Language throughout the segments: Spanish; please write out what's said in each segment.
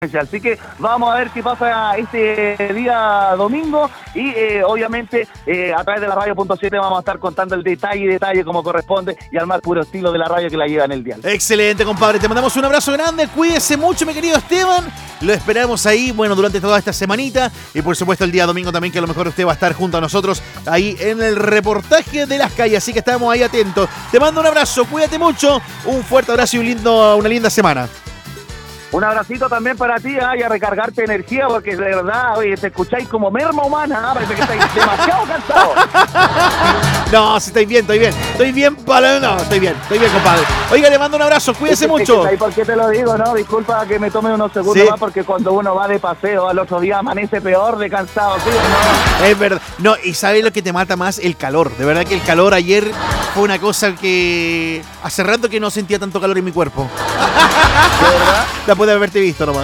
Así que vamos a ver qué pasa este día domingo y obviamente a través de la radio.7 vamos a estar contando el detalle como corresponde y al más puro estilo de la radio que la lleva en el dial. Excelente, compadre, te mandamos un abrazo grande, cuídese mucho, mi querido Esteban, lo esperamos ahí, bueno, durante toda esta semanita y por supuesto el día domingo también, que a lo mejor usted va a estar junto a nosotros ahí en el reportaje de las calles, así que estamos ahí atentos. Te mando un abrazo, cuídate mucho, un fuerte abrazo y una linda semana. Un abracito también para ti, y a recargarte energía, porque de verdad, oye, te escucháis como merma humana, parece que estáis demasiado cansados. No, si estoy bien, estoy bien, compadre. Oiga, le mando un abrazo, cuídese mucho. ¿Por qué te lo digo, no? Disculpa que me tome unos segundos más, porque cuando uno va de paseo al otro día amanece peor de cansado, ¿sí o no? Es verdad, no, y ¿sabes lo que te mata más? El calor, de verdad que el calor ayer fue una cosa que hace rato que no sentía tanto calor en mi cuerpo. ¿De verdad? Después de haberte visto nomás.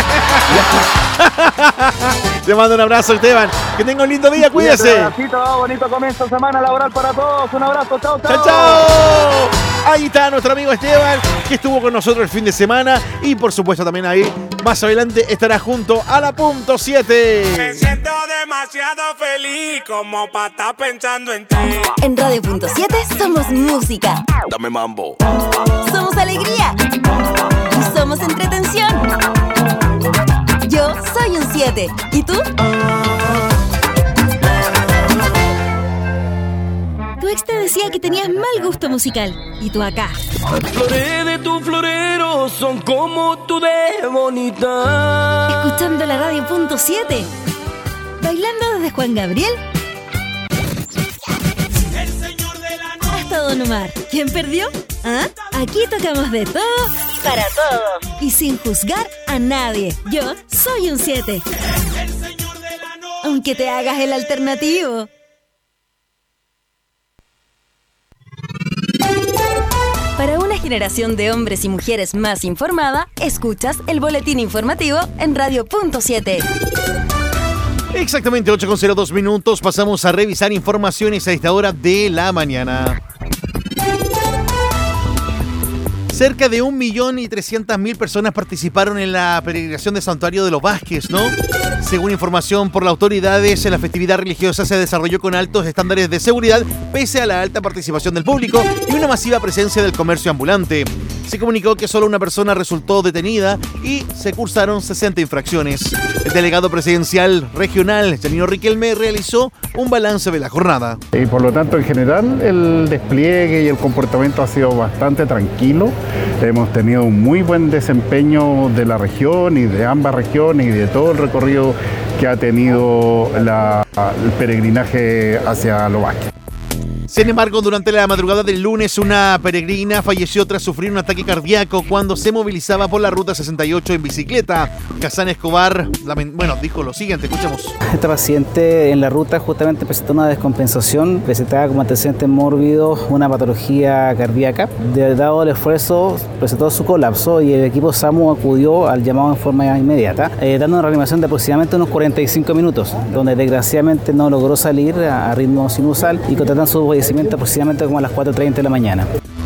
Te mando un abrazo, Esteban. Que tenga un lindo día, cuídese. Un abracito, bonito comienzo de semana laboral para todos. Un abrazo, chao. ¡Chao! Ahí está nuestro amigo Esteban, que estuvo con nosotros el fin de semana. Y por supuesto también ahí, más adelante, estará junto a la punto 7. Me siento demasiado feliz como para estar pensando en ti. En Radio.7 somos música. Dame mambo. Somos alegría. Y somos entretención. Yo soy un 7. ¿Y tú? Tu ex te decía que tenías mal gusto musical. Y tú acá. Las flores de tu florero son como tú de bonita. Escuchando la Radio.7. Bailando desde Juan Gabriel hasta Don Omar. ¿Quién perdió? ¿Ah? Aquí tocamos de todo para todos y sin juzgar a nadie. Yo soy un 7. Aunque te hagas el alternativo. Para una generación de hombres y mujeres más informada, escuchas el boletín informativo en Radio.7. Exactamente 8:02 minutos. Pasamos a revisar informaciones a esta hora de la mañana. Cerca de 1.300.000 personas participaron en la peregrinación del Santuario de los Vázquez, ¿no? Según información por las autoridades, la festividad religiosa se desarrolló con altos estándares de seguridad, pese a la alta participación del público y una masiva presencia del comercio ambulante. Se comunicó que solo una persona resultó detenida y se cursaron 60 infracciones. El delegado presidencial regional, Janino Riquelme, realizó un balance de la jornada. Y por lo tanto, en general, el despliegue y el comportamiento ha sido bastante tranquilo. Hemos tenido un muy buen desempeño de la región y de ambas regiones y de todo el recorrido que ha tenido el peregrinaje hacia Los Vázquez. Sin embargo, durante la madrugada del lunes, una peregrina falleció tras sufrir un ataque cardíaco cuando se movilizaba por la ruta 68 en bicicleta. Kazán Escobar, dijo lo siguiente, escuchemos. Esta paciente en la ruta justamente presentó una descompensación, presentaba como antecedentes mórbidos una patología cardíaca. Dado el esfuerzo, presentó su colapso y el equipo SAMU acudió al llamado en forma inmediata, dando una reanimación de aproximadamente unos 45 minutos, donde desgraciadamente no logró salir a ritmo sinusal y contratan su fallecimiento aproximadamente como a las 4:30 de la mañana.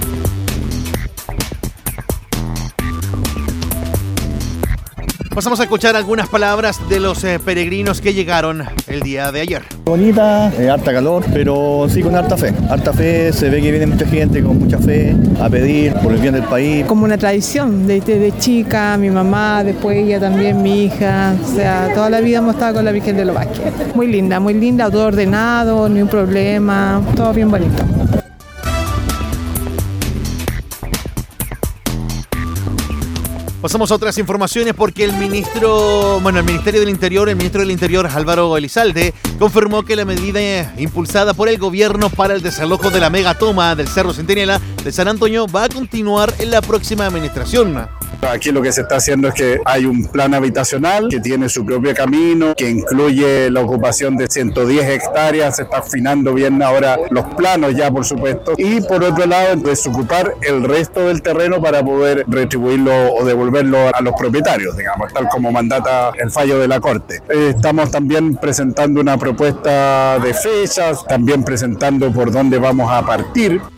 Pasamos a escuchar algunas palabras de los peregrinos que llegaron el día de ayer. Bonita, harta calor, pero sí con harta fe. Harta fe, se ve que viene mucha gente con mucha fe a pedir por el bien del país. Como una tradición, desde chica, mi mamá, después ella también, mi hija. O sea, toda la vida hemos estado con la Virgen de los Vázquez. Muy linda, todo ordenado, ni un problema, todo bien bonito. Pasamos a otras informaciones porque el ministro del Interior, Álvaro Elizalde, confirmó que la medida impulsada por el gobierno para el desalojo de la megatoma del Cerro Centinela de San Antonio va a continuar en la próxima administración. Aquí lo que se está haciendo es que hay un plan habitacional que tiene su propio camino, que incluye la ocupación de 110 hectáreas, se está afinando bien ahora los planos ya, por supuesto, y por otro lado, desocupar el resto del terreno para poder retribuirlo o devolverlo a los propietarios, digamos, tal como mandata el fallo de la Corte. Estamos también presentando una propuesta de fechas, también presentando por dónde vamos a partir.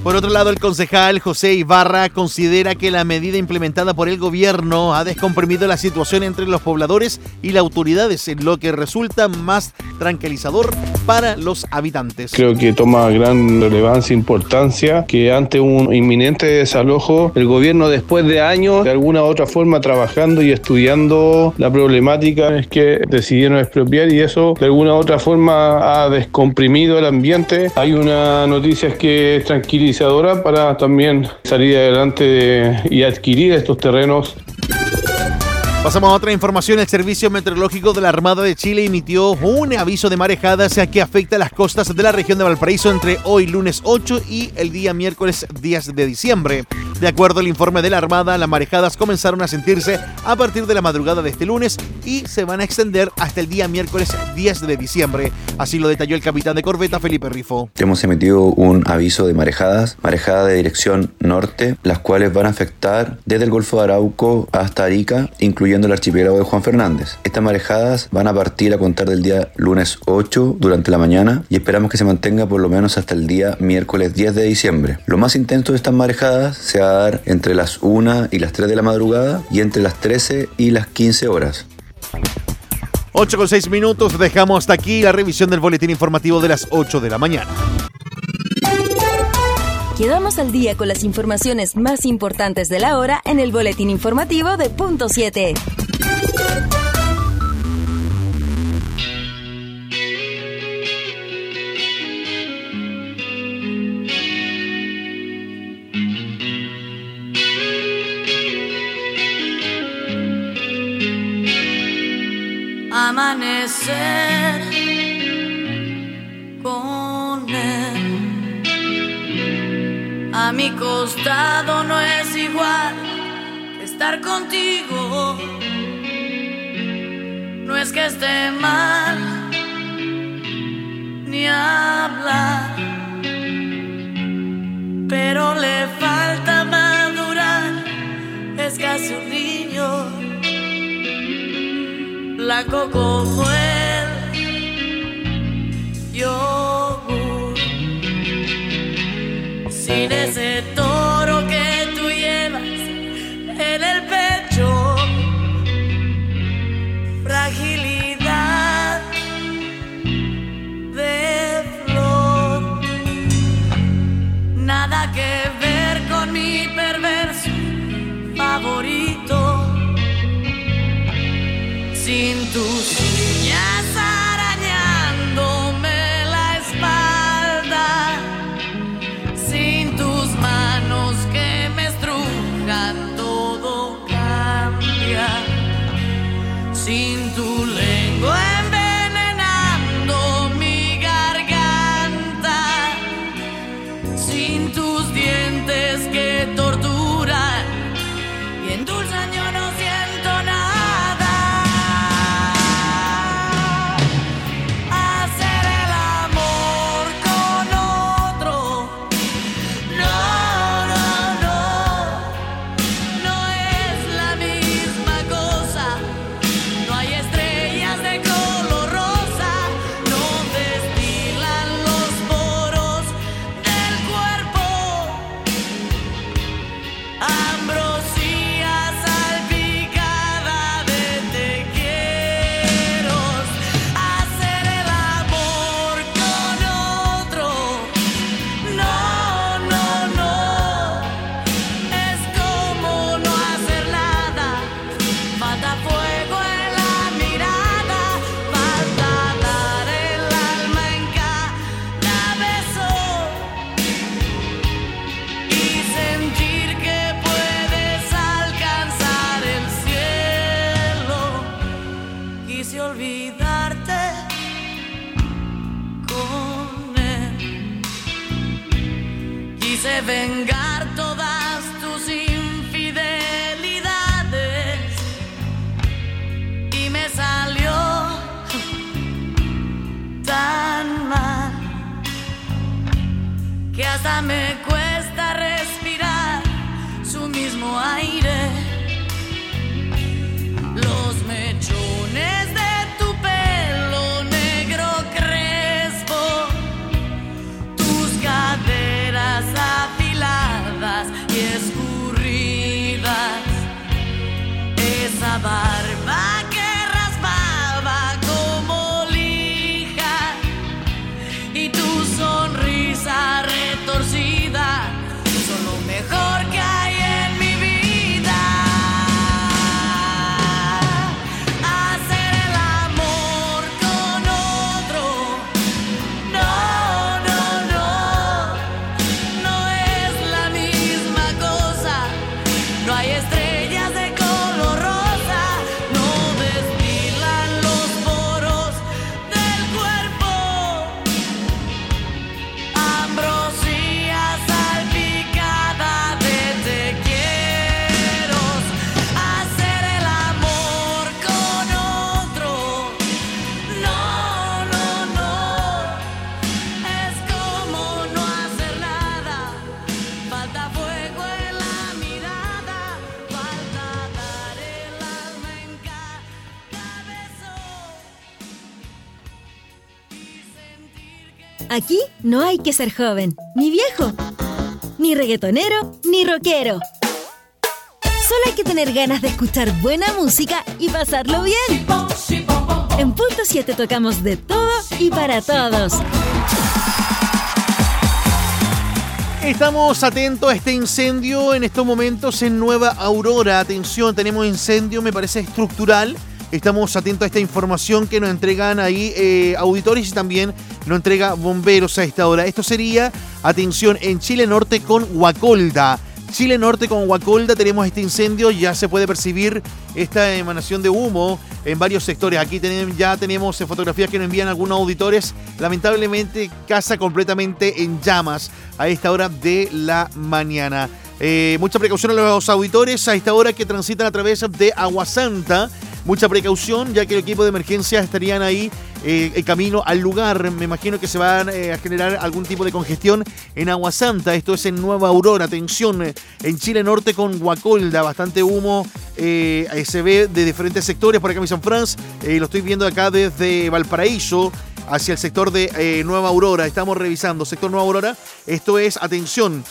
Por otro lado, el concejal José Ibarra considera que la medida implementada por el gobierno ha descomprimido la situación entre los pobladores y las autoridades, en lo que resulta más tranquilizador para los habitantes. Creo que toma gran relevancia e importancia que ante un inminente desalojo, el gobierno, después de años de alguna u otra forma trabajando y estudiando la problemática, es que decidieron expropiar, y eso de alguna u otra forma ha descomprimido el ambiente. Hay una noticia que es tranquilizadora para también salir adelante y adquirir estos terrenos. Pasamos a otra información. El Servicio Meteorológico de la Armada de Chile emitió un aviso de marejadas que afecta a las costas de la región de Valparaíso entre hoy lunes 8 y el día miércoles 10 de diciembre. De acuerdo al informe de la Armada, las marejadas comenzaron a sentirse a partir de la madrugada de este lunes y se van a extender hasta el día miércoles 10 de diciembre. Así lo detalló el capitán de corbeta Felipe Rifo. Hemos emitido un aviso de marejadas de dirección norte, las cuales van a afectar desde el Golfo de Arauco hasta Arica, incluyendo el archipiélago de Juan Fernández. Estas marejadas van a partir a contar del día lunes 8 durante la mañana y esperamos que se mantenga por lo menos hasta el día miércoles 10 de diciembre. Lo más intenso de estas marejadas se va a dar entre las 1 y las 3 de la madrugada y entre las 13 y las 15 horas. 8:06. Dejamos hasta aquí la revisión del boletín informativo de las 8 de la mañana. Quedamos al día con las informaciones más importantes de la hora en el boletín informativo de Punto 7. Amanecer con él a mi costado no es igual que estar contigo. No es que esté mal ni hablar, pero le falta madurar. Es casi un niño, blanco como el yogur, sin ese toro que tú llevas en el pecho. Fragilidad de flor, nada que ver con mi perverso favorito. Sin tus uñas arañándome la espalda, sin tus manos que me estrujan, todo cambia. Sin tu lengua envenenando mi garganta, sin tus dientes que torturan y endulzan, yo no siento nada. Vengar todas tus infidelidades y me salió tan mal que hasta me cuesta respirar su mismo aire. Los mechones de tu pelo negro crespo, tus caderas Aquí no hay que ser joven, ni viejo, ni reggaetonero, ni rockero. Solo hay que tener ganas de escuchar buena música y pasarlo bien. En Punto 7 tocamos de todo y para todos. Estamos atentos a este incendio en estos momentos en Nueva Aurora. Atención, tenemos incendio, me parece estructural. Estamos atentos a esta información que nos entregan ahí auditores y también nos entrega bomberos a esta hora. Esto sería, atención, en Chile Norte con Guacolda. Chile Norte con Guacolda tenemos este incendio, ya se puede percibir esta emanación de humo en varios sectores. Aquí ya tenemos fotografías que nos envían algunos auditores. Lamentablemente, casa completamente en llamas a esta hora de la mañana. Mucha precaución a los auditores a esta hora que transitan a través de Aguasanta. Mucha precaución, ya que el equipo de emergencia estarían ahí en camino al lugar. Me imagino que se van a generar algún tipo de congestión en Aguasanta. Esto es en Nueva Aurora. Atención, en Chile Norte con Guacolda. Bastante humo se ve de diferentes sectores. Por acá en San Franz, lo estoy viendo acá desde Valparaíso hacia el sector de Nueva Aurora. Estamos revisando sector Nueva Aurora. Esto es, atención,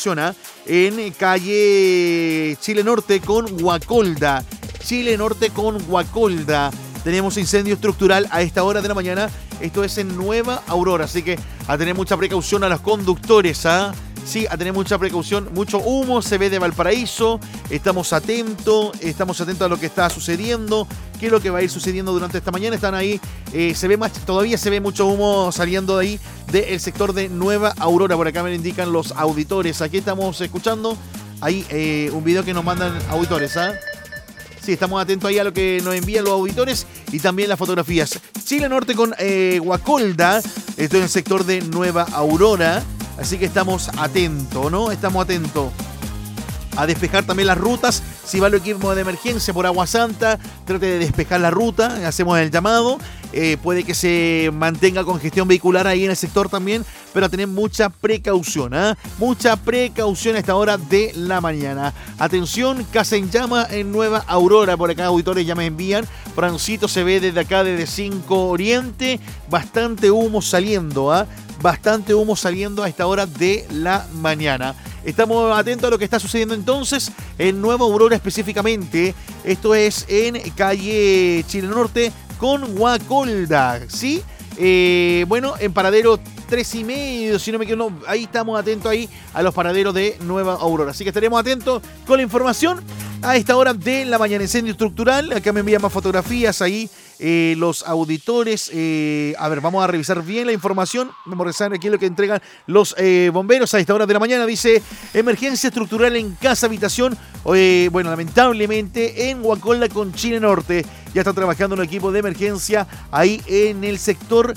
en calle Chile Norte con Guacolda. Chile Norte con Guacolda. Tenemos incendio estructural a esta hora de la mañana. Esto es en Nueva Aurora. Así que a tener mucha precaución a los conductores. Sí, a tener mucha precaución. Mucho humo se ve de Valparaíso. Estamos atentos a lo que está sucediendo. ¿Qué es lo que va a ir sucediendo durante esta mañana? Están ahí. Todavía se ve mucho humo saliendo de ahí del sector de Nueva Aurora. Por acá me lo indican los auditores. Aquí estamos escuchando ahí un video que nos mandan auditores. Sí, estamos atentos ahí a lo que nos envían los auditores y también las fotografías. Chile Norte con Guacolda, esto en el sector de Nueva Aurora, así que estamos atentos, ¿no? Estamos atentos a despejar también las rutas. Si va el equipo de emergencia por Aguasanta, trate de despejar la ruta, hacemos el llamado. Puede que se mantenga congestión vehicular ahí en el sector también, pero a tener mucha precaución, mucha precaución a esta hora de la mañana. Atención, casa en llama en Nueva Aurora. Por acá auditores ya me envían. Francito se ve desde acá, desde 5 Oriente, bastante humo saliendo, bastante humo saliendo a esta hora de la mañana. Estamos atentos a lo que está sucediendo entonces en Nueva Aurora específicamente. Esto es en calle Chile Norte con Guacolda, ¿sí? Bueno, en paradero 3,5, si no me equivoco, ahí estamos atentos ahí a los paraderos de Nueva Aurora. Así que estaremos atentos con la información a esta hora de la mañana. Incendio estructural, acá me envían más fotografías ahí los auditores. A ver, vamos a revisar bien la información. Vamos a revisar aquí lo que entregan los bomberos a esta hora de la mañana. Dice, emergencia estructural en casa habitación. Bueno, lamentablemente en Guacolda con Chile Norte. Ya está trabajando un equipo de emergencia ahí en el sector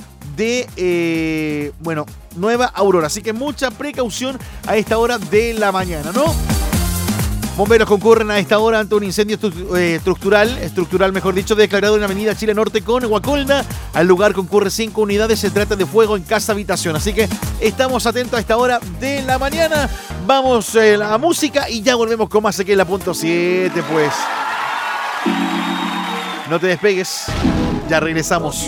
de, Nueva Aurora. Así que mucha precaución a esta hora de la mañana, ¿no? Bomberos concurren a esta hora ante un incendio estructural mejor dicho, declarado en la avenida Chile Norte con Guacolda. Al lugar concurren 5 unidades. Se trata de fuego en casa habitación. Así que estamos atentos a esta hora de la mañana. Vamos a la música y ya volvemos con más aquí en la Punto 7, pues. No te despegues. Ya regresamos.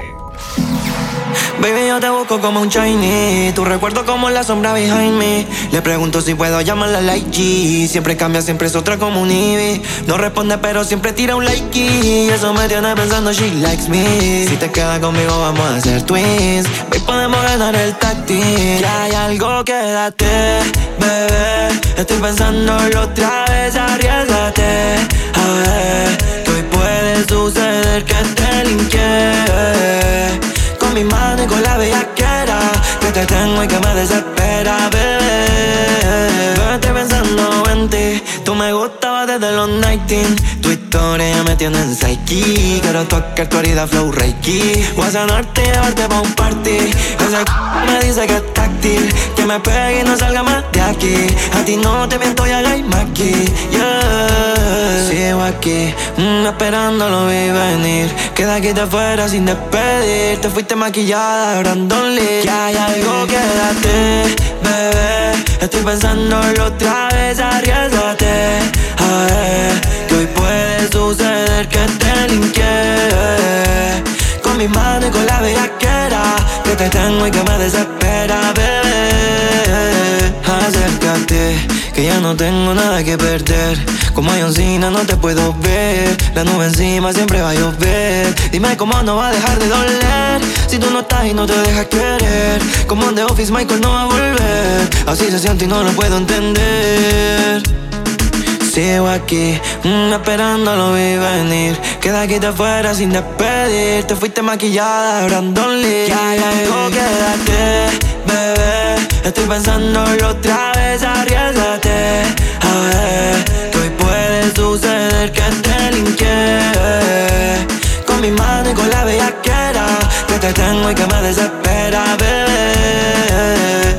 Baby, yo te busco como un Chinese. Tu recuerdo como la sombra behind me. Le pregunto si puedo llamarla like G. Siempre cambia, siempre es otra como un Ivy. No responde pero siempre tira un like y eso me tiene pensando she likes me. Si te quedas conmigo vamos a hacer twins. Hoy podemos ganar el táctil. Ya hay algo, quédate, bebé. Estoy pensándolo otra vez, arriésgate. A ver, que hoy puede suceder que te linke. Con mi mano y con la bellaquera que te tengo y que me desespera, bebé. Estoy pensando en ti. Tú me gustabas desde los 19. Tu historia me tiene en psyche. Quiero tocar tu herida flow reiki. Voy a sanarte y llevarte pa' un party. Ese me dice que es táctil, que me pegue y no salga más de aquí. A ti no te miento, ya hay aquí, yeah. Sigo aquí, esperando lo vi venir. Que de aquí te fuera sin despedir. Te fuiste maquillada, Brandon Lee. Que hay algo, quédate, bebé. Estoy pensándolo otra vez, arriésgate. A ver, que hoy puede suceder que te linke. Con mi mi mano y con la bellaquera que te tengo y que me desespera, bebé. Acércate, que ya no tengo nada que perder. Como Johncina no te puedo ver. La nube encima siempre va a llover. Dime cómo no va a dejar de doler si tú no estás y no te dejas querer. Como en The Office Michael no va a volver. Así se siente y no lo puedo entender. Sigo aquí, esperando lo vi venir. Que de aquí te fueras sin despedir. Te fuiste maquillada, Brandon Lee. Ya llegó, quédate, bebé. Estoy pensándolo otra vez, arriésgate. A ver, que hoy puede suceder que te linké. Con mi mano y con la bellaquera que te tengo y que me desespera, bebé.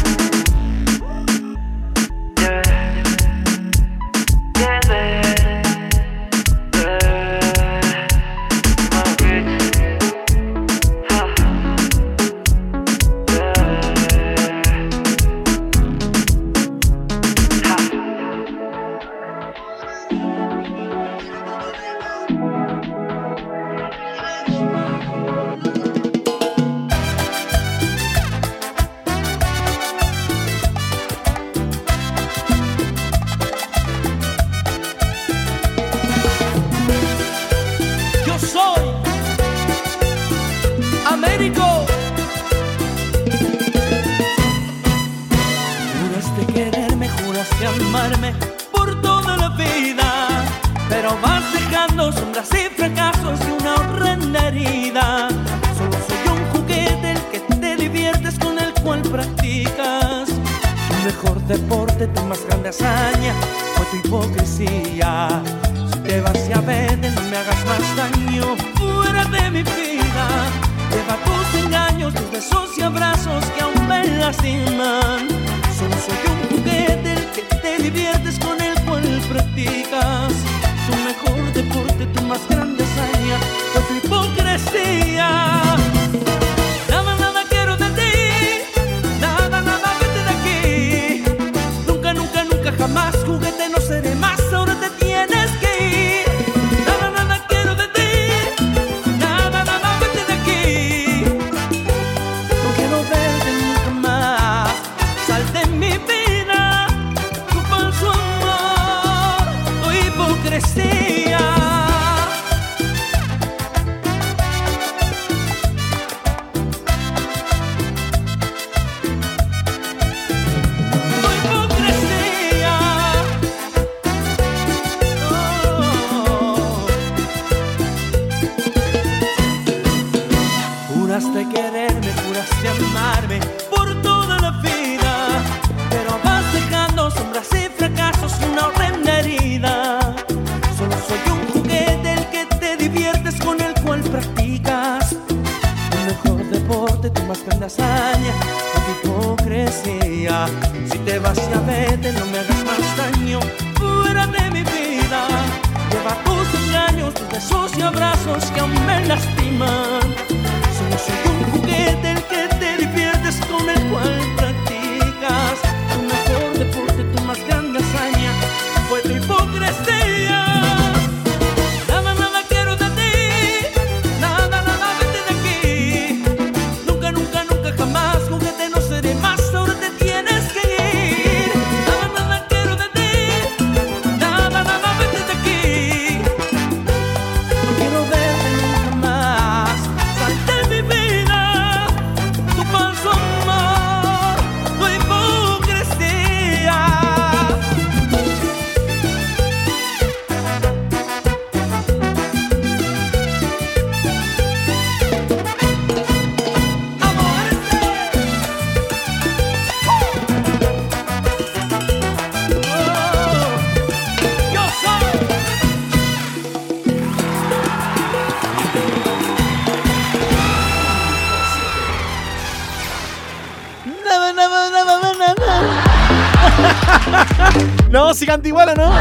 No, si canta igual, ¿o no?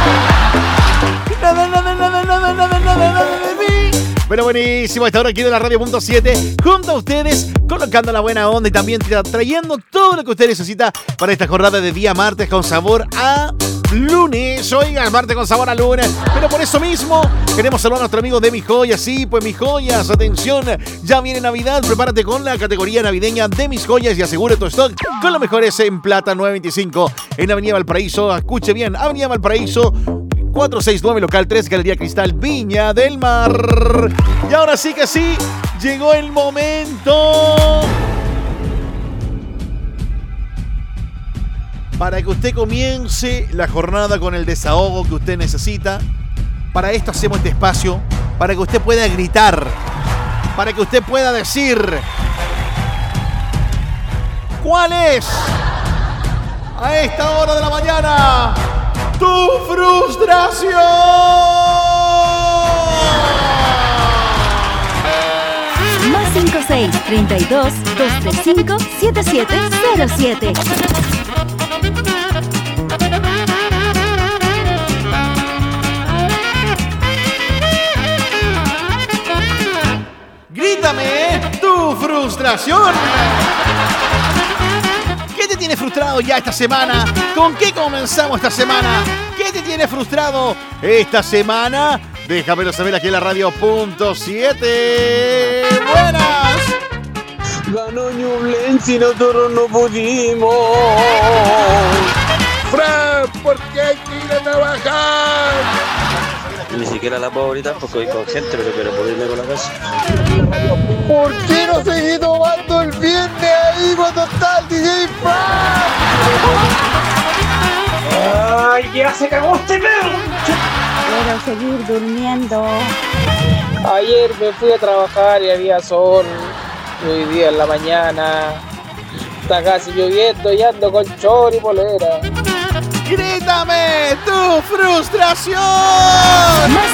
Bueno, buenísimo. A esta hora aquí de la Radio.7, junto a ustedes, colocando la buena onda y también trayendo todo lo que usted necesita para esta jornada de día martes con sabor a lunes, oiga, martes con sabor a lunes. Pero por eso mismo queremos saludar a nuestro amigo de Mis Joyas. Sí, pues Mis Joyas, atención, ya viene Navidad. Prepárate con la categoría navideña de Mis Joyas y asegure tu stock con los mejores en plata 925 en Avenida Valparaíso. Escuche bien, Avenida Valparaíso 469, local 3, Galería Cristal, Viña del Mar. Y ahora sí que sí, llegó el momento para que usted comience la jornada con el desahogo que usted necesita. Para esto hacemos este espacio, para que usted pueda gritar, para que usted pueda decir cuál es, a esta hora de la mañana, tu frustración. Más 56-32-235-7707. Grítame tu frustración. ¿Qué te tiene frustrado ya esta semana? ¿Con qué comenzamos esta semana? ¿Qué te tiene frustrado esta semana? Déjamelo saber aquí en la radio.7. ¡Buenas! Ganó Ñublense y nosotros no pudimos. ¡Fran! ¿Por qué hay que ir a trabajar? Ni siquiera la puedo gritar porque voy con gente, pero puedo irme con la casa. ¿Por qué no seguí tomando el viernes ahí cuando está el DJ Fran? ¡Ay, ya se cagó este perro! Quiero seguir durmiendo. Ayer me fui a trabajar y había sol. Hoy día en la mañana está casi lloviendo y ando con chor y polera. ¡Grítame tu frustración! Más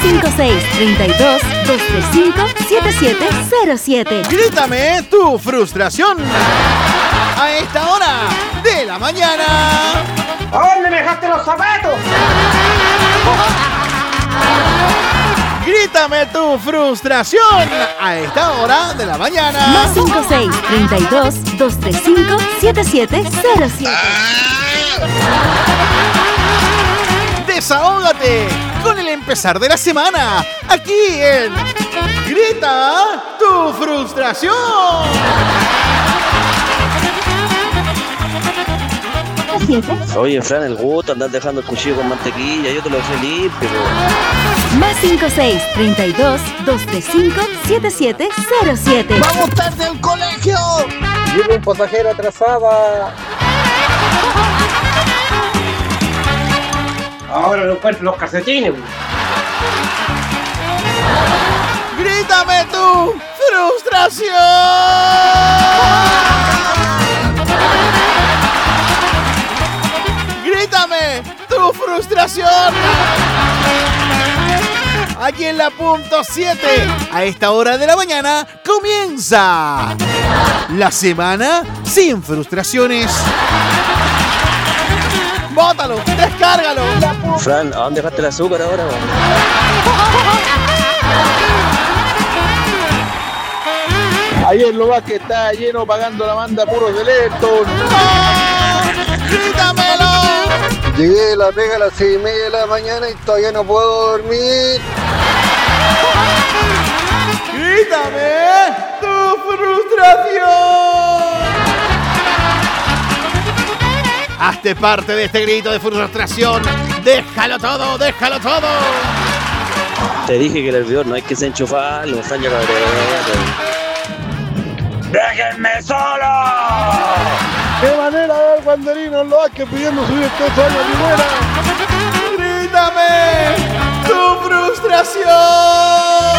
56-32-235-7707. ¡Grítame tu frustración! A esta hora de la mañana. ¿A dónde me dejaste los zapatos? Grítame tu frustración a esta hora de la mañana. Más 56-32-235-7707. Desahógate con el empezar de la semana. Aquí en Grita tu frustración. Oye, Fran, el gusto, andar dejando el cuchillo con mantequilla, yo te lo dejé limpio. Más 56-32-235-7707. ¡Vamos tarde al colegio! Llevo un pasajero atrasada. Ahora no encuentro los calcetines. ¡Grítame tu frustración! ¡Grítame tu frustración! Aquí en la punto 7, a esta hora de la mañana, comienza la semana sin frustraciones. ¡Bótalo! ¡Descárgalo! Fran, ¿a dónde dejaste el azúcar ahora? Ayer lo más que está lleno pagando la banda puros de Lerton. ¡Grítamelo! Llegué de la pega a las 6:30 de la mañana y todavía no puedo dormir. ¡Grítame tu frustración! Hazte parte de este grito de frustración. ¡Déjalo todo! ¡Déjalo todo! Te dije que el hervidor no hay que desenchufarlo, Fran, ya cabrón. ¡Déjenme solo! ¡Qué manera de ver Guanderinos lo que pidiendo subir este sueño a mi buena! ¡Grítame tu frustración!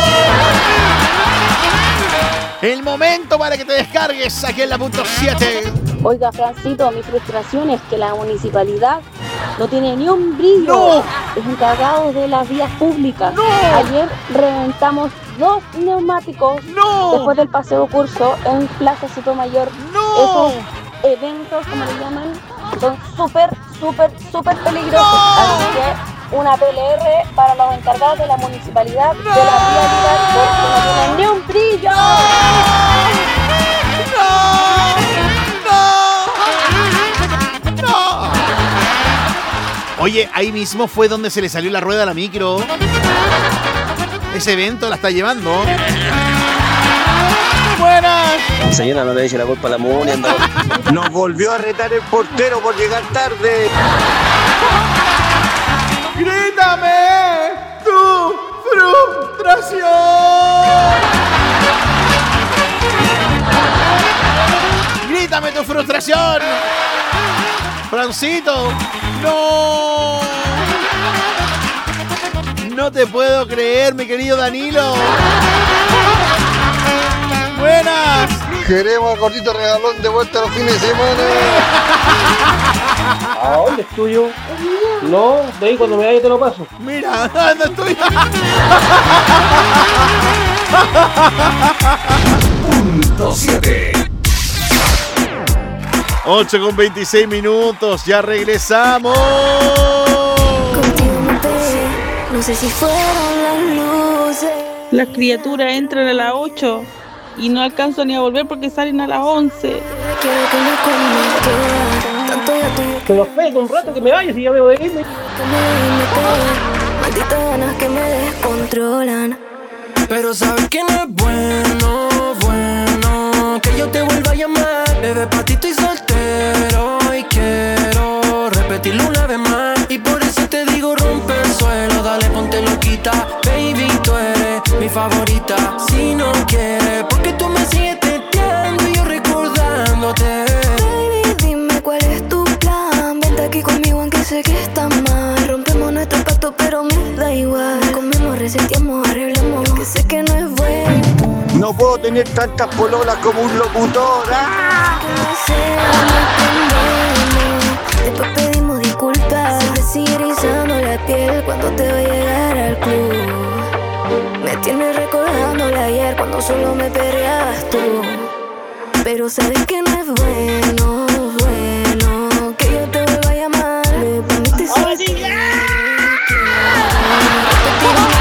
El momento para que te descargues aquí en la punto 7. Oiga, Francito, mi frustración es que la municipalidad no tiene ni un brillo. ¡No! Es encargado de las vías públicas. ¡No! Ayer reventamos 2 neumáticos después del paseo curso en Plaza Sotomayor. ¡No! Esos eventos, como le llaman, son súper peligrosos. Así que una PLR para los encargados de la municipalidad de la vialidad porque no tienen ni un brillo. Oye, ahí mismo fue donde se le salió la rueda a la micro. Ese evento la está llevando. ¡Buenas! Señora, no le eche la culpa a la Muni. Nos volvió a retar el portero por llegar tarde. ¡Grítame tu frustración! ¡Grítame tu frustración! ¡Francito! ¡No! No te puedo creer, mi querido Danilo. ¡Buenas! Queremos al gordito regalón de vuelta los fines de semana. ¿A dónde es tuyo? No, de ahí cuando me vaya te lo paso. Mira, ¿dónde es tuyo? Punto 7. 8:26, ya regresamos. Contigo me pegué, no sé si fueron las luces. Las criaturas entran a las 8 y no alcanzo ni a volver porque salen a las 11. Quiero que me conozcas, tanto ya tuyo. Pero espera un rato que me vayas y ya veo de irme. Malditas ganas que me descontrolan. Pero sabes que no es bueno, que yo te vuelva a llamar. Bebé, pa' ti estoy soltero y quiero repetirlo una vez más. Y por eso te digo rompe el suelo, dale ponte loquita. Baby, tú eres mi favorita. Si no quieres, porque tú me sigues teteando y yo recordándote. Baby, dime cuál es tu plan. Vente aquí conmigo aunque sé que está mal. Rompemos nuestro pacto pero me da igual. Comemos, resentimos, arreglemos, que sé que no es bueno. No puedo tener tantas pololas como un locutor. ¡Ah! Después pedimos disculpas. Se me sigue erizando la piel cuando te voy a llegar al club. Me tienes recordando el ayer cuando solo me perreabas tú. Pero sabes que no es bueno